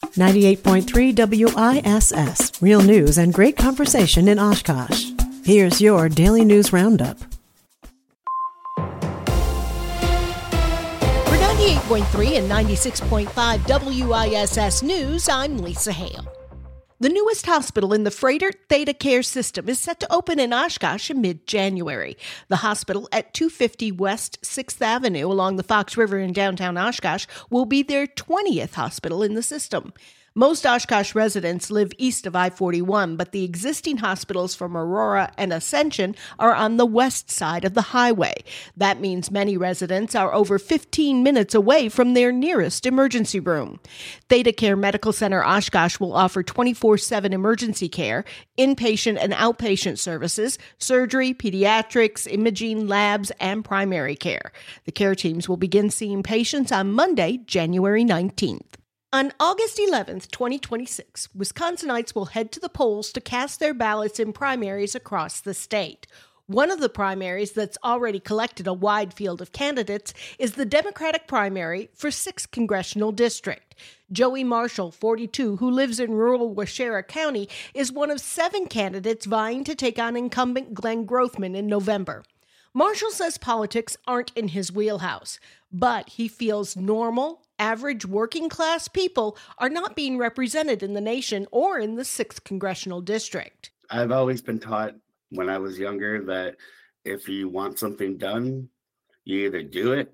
98.3 WISS, real news and great conversation in Oshkosh. Here's your Daily News Roundup. For 98.3 and 96.5 WISS News, I'm Lisa Hale. The newest hospital in the Froedtert Theta Care system is set to open in Oshkosh in mid-January. The hospital at 250 West 6th Avenue along the Fox River in downtown Oshkosh will be their 20th hospital in the system. Most Oshkosh residents live east of I-41, but the existing hospitals from Aurora and Ascension are on the west side of the highway. That means many residents are over 15 minutes away from their nearest emergency room. Theta Care Medical Center Oshkosh will offer 24/7 emergency care, inpatient and outpatient services, surgery, pediatrics, imaging, labs, and primary care. The care teams will begin seeing patients on Monday, January 19th. On August 11th, 2026, Wisconsinites will head to the polls to cast their ballots in primaries across the state. One of the primaries that's already collected a wide field of candidates is the Democratic primary for 6th Congressional District. Joey Marshall, 42, who lives in rural Waushara County, is one of 7 candidates vying to take on incumbent Glenn Grothman in November. Marshall says politics aren't in his wheelhouse, but he feels normal, average working-class people are not being represented in the nation or in the 6th Congressional District. I've always been taught when I was younger that if you want something done, you either do it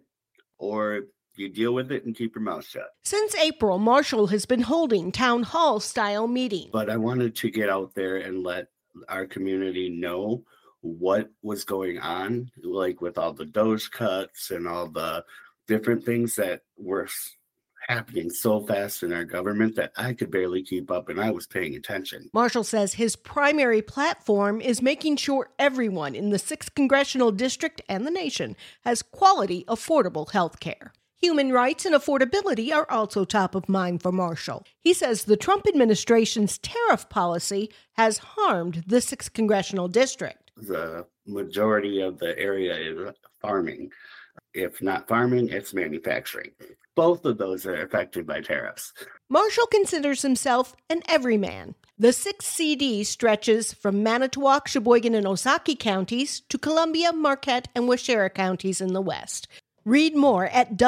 or you deal with it and keep your mouth shut. Since April, Marshall has been holding town hall-style meetings. But I wanted to get out there and let our community know what was going on, like with all the DOGE cuts and all the different things that were happening so fast in our government that I could barely keep up, and I was paying attention. Marshall says his primary platform is making sure everyone in the 6th Congressional District and the nation has quality, affordable health care. Human rights and affordability are also top of mind for Marshall. He says the Trump administration's tariff policy has harmed the 6th Congressional District. The majority of the area is farming. If not farming, it's manufacturing. Both of those are affected by tariffs. Marshall considers himself an everyman. The 6th CD stretches from Manitowoc, Sheboygan, and Ozaukee counties to Columbia, Marquette, and Waushara counties in the west. Read more at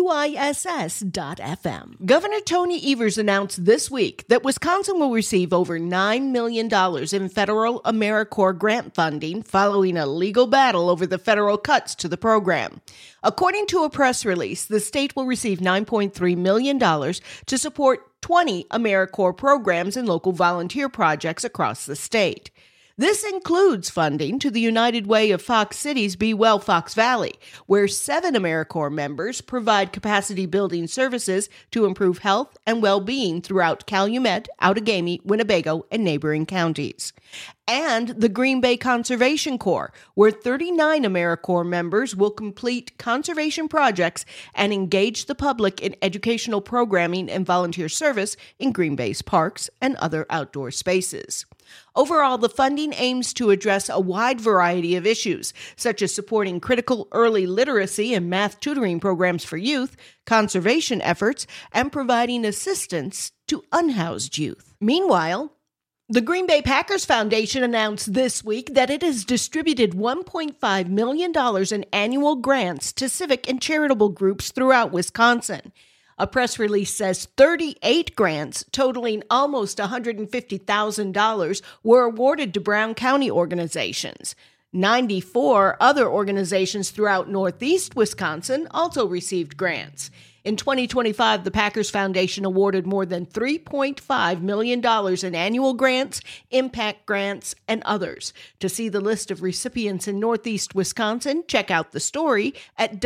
WISS.FM. Governor Tony Evers announced this week that Wisconsin will receive over $9 million in federal AmeriCorps grant funding following a legal battle over the federal cuts to the program. According to a press release, the state will receive $9.3 million to support 20 AmeriCorps programs and local volunteer projects across the state. This includes funding to the United Way of Fox Cities Be Well Fox Valley, where 7 AmeriCorps members provide capacity-building services to improve health and well-being throughout Calumet, Outagamie, Winnebago, and neighboring counties. And the Green Bay Conservation Corps, where 39 AmeriCorps members will complete conservation projects and engage the public in educational programming and volunteer service in Green Bay's parks and other outdoor spaces. Overall, the funding aims to address a wide variety of issues, such as supporting critical early literacy and math tutoring programs for youth, conservation efforts, and providing assistance to unhoused youth. Meanwhile, the Green Bay Packers Foundation announced this week that it has distributed $1.5 million in annual grants to civic and charitable groups throughout Wisconsin. A press release says 38 grants, totaling almost $150,000, were awarded to Brown County organizations. 94 other organizations throughout Northeast Wisconsin also received grants. In 2025, the Packers Foundation awarded more than $3.5 million in annual grants, impact grants, and others. To see the list of recipients in Northeast Wisconsin, check out the story at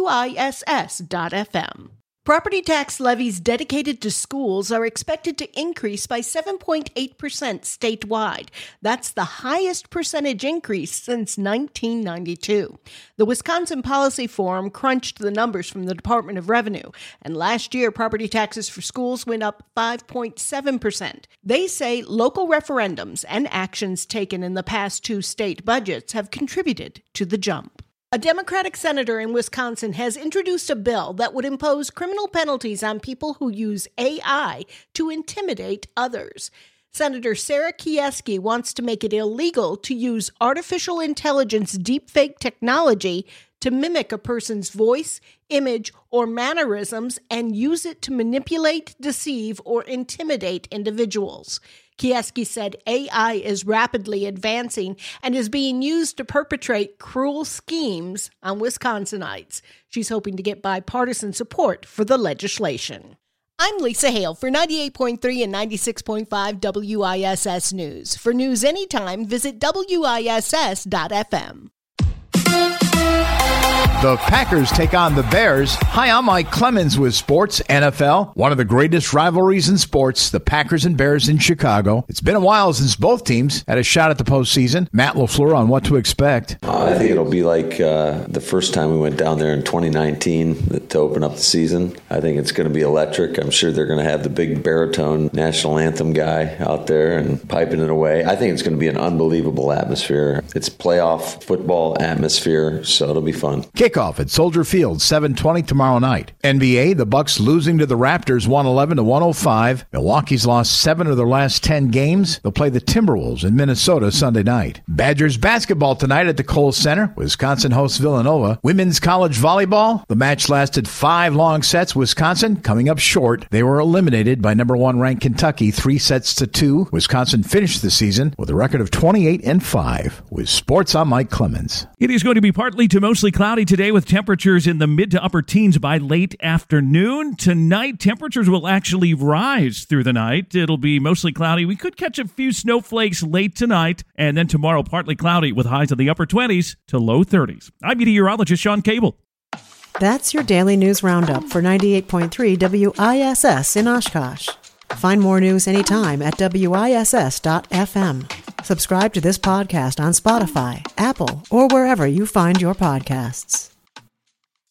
WISS.FM. Property tax levies dedicated to schools are expected to increase by 7.8% statewide. That's the highest percentage increase since 1992. The Wisconsin Policy Forum crunched the numbers from the Department of Revenue, and last year property taxes for schools went up 5.7%. They say local referendums and actions taken in the past 2 state budgets have contributed to the jump. A Democratic senator in Wisconsin has introduced a bill that would impose criminal penalties on people who use AI to intimidate others. Senator Sarah Kieski wants to make it illegal to use artificial intelligence deepfake technology to mimic a person's voice, image, or mannerisms and use it to manipulate, deceive, or intimidate individuals. Kieski said AI is rapidly advancing and is being used to perpetrate cruel schemes on Wisconsinites. She's hoping to get bipartisan support for the legislation. I'm Lisa Hale for 98.3 and 96.5 WISS News. For news anytime, visit WISS.FM. The Packers take on the Bears. Hi, I'm Mike Clemens with Sports NFL. One of the greatest rivalries in sports, the Packers and Bears in Chicago. It's been a while since both teams had a shot at the postseason. Matt LaFleur on what to expect. I think it'll be like the first time we went down there in 2019 to open up the season. I think it's going to be electric. I'm sure they're going to have the big baritone national anthem guy out there and piping it away. I think it's going to be an unbelievable atmosphere. It's playoff football atmosphere, so it'll be fun. Kickoff at Soldier Field, 7:20 tomorrow night. NBA, the Bucks losing to the Raptors 111-105. Milwaukee's lost 7 of their last 10 games. They'll play the Timberwolves in Minnesota Sunday night. Badgers basketball tonight at the Kohl Center. Wisconsin hosts Villanova. Women's college volleyball. The match lasted 5 long sets. Wisconsin coming up short. They were eliminated by number 1 ranked Kentucky 3-2. Wisconsin finished the season with a record of 28-5. With sports, I'm Mike Clemens. It is going to be partly to mostly cloudy today with temperatures in the mid to upper teens by late afternoon. Tonight, temperatures will actually rise through the night. It'll be mostly cloudy. We could catch a few snowflakes late tonight, and then tomorrow partly cloudy with highs in the upper 20s to low 30s. I'm meteorologist Sean Cable. That's your daily news roundup for 98.3 WISS in Oshkosh. Find more news anytime at WISS.FM. Subscribe to this podcast on Spotify, Apple, or wherever you find your podcasts.